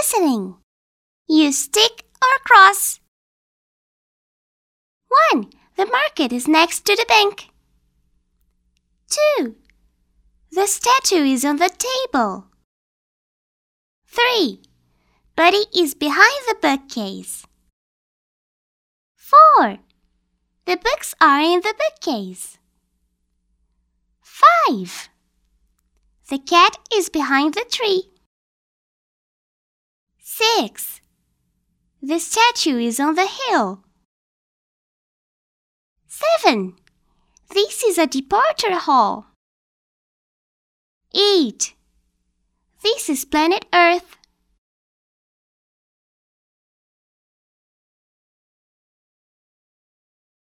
listening. Use tick or cross. 1. The market is next to the bank. 2. The statue is on the table. 3. Buddy is behind the bookcase. 4. The books are in the bookcase. 5. The cat is behind the tree. 6. The statue is on the hill. 7. This is a departure hall. 8. This is planet Earth.